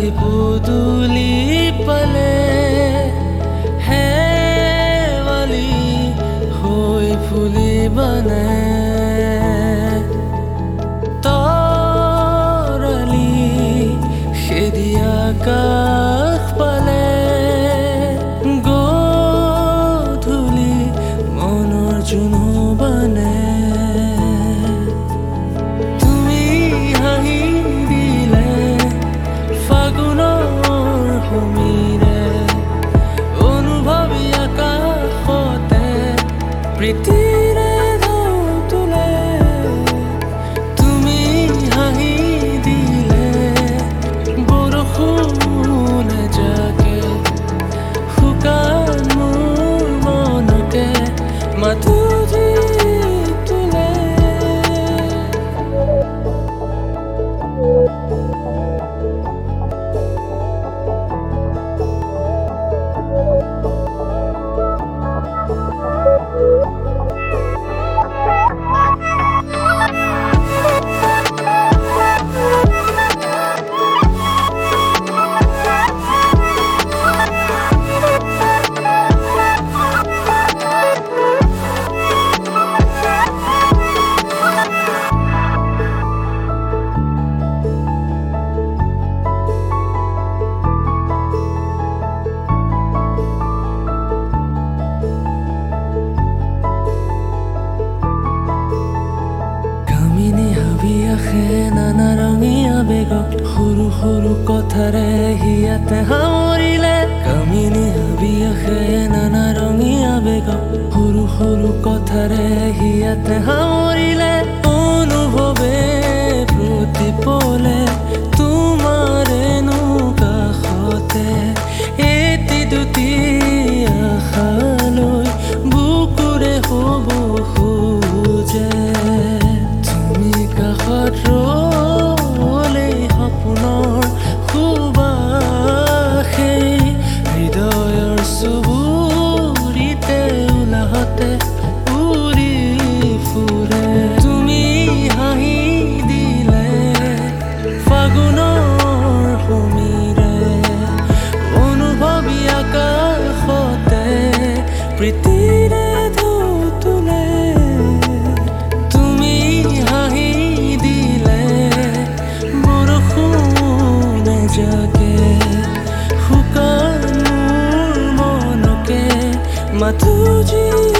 পদূলি পালে শেৱালি হৈ ফুলিবানে তৰালি সেদি আকাশ পালে গধূলি মনৰ জোন বানে প্ৰীতিৰে ঢৌ তোলে তুমি হাঁহি দিলে বৰষুণ এজাকে শুকান মোৰ মনকে মাথো দি তোলে নানা ৰঙীয়া বেগত সৰু সৰু কথাৰে হিয়াতে সামৰিলে কামিনী হাবি আহে নানা ৰঙীয়া বেগত সৰু সৰু কথাৰে হিয়াতে সামৰিলে অনুভৱে প্ৰতিপলে তোমাৰেনো কাষতে এটি দুটি আশালৈ বুকুৰে হ'ব খোজে ৰলে সপোনৰ সুবাসে হৃদয়ৰ চুবুৰিতে উলাহতে উৰি ফুৰে তুমি হাঁহি দিলে ফাগুনৰ সমীৰে অনুভৱী আকাশতে প্ৰীতিৰে ঢৌ তোলে যাকে শুকান মোৰ মনকে মাথো